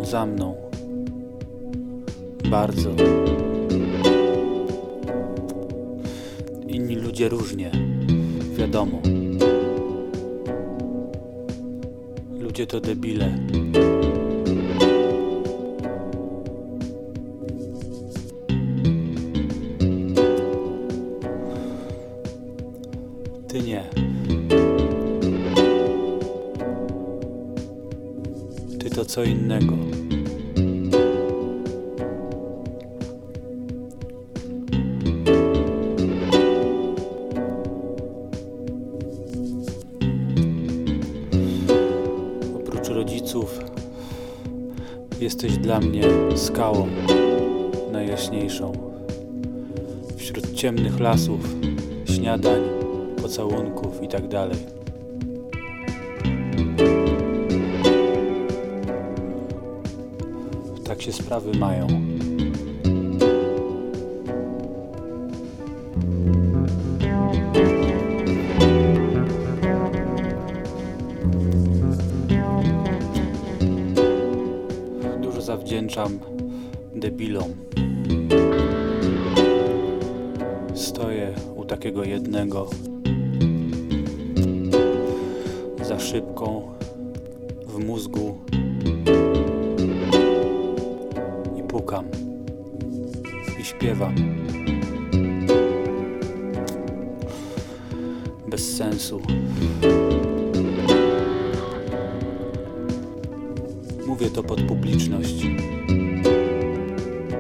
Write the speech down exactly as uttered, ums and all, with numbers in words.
za mną. Bardzo. Inni ludzie różnie, wiadomo. Ludzie to debile. Ty nie. Ty to co innego. Oprócz rodziców jesteś dla mnie skałą najjaśniejszą. Wśród ciemnych lasów, śniadań, pocałunków i tak dalej. Tak się sprawy mają. Dużo zawdzięczam debilom. Stoję u takiego jednego za szybką w mózgu i pukam i śpiewam bez sensu. Mówię to pod publiczność.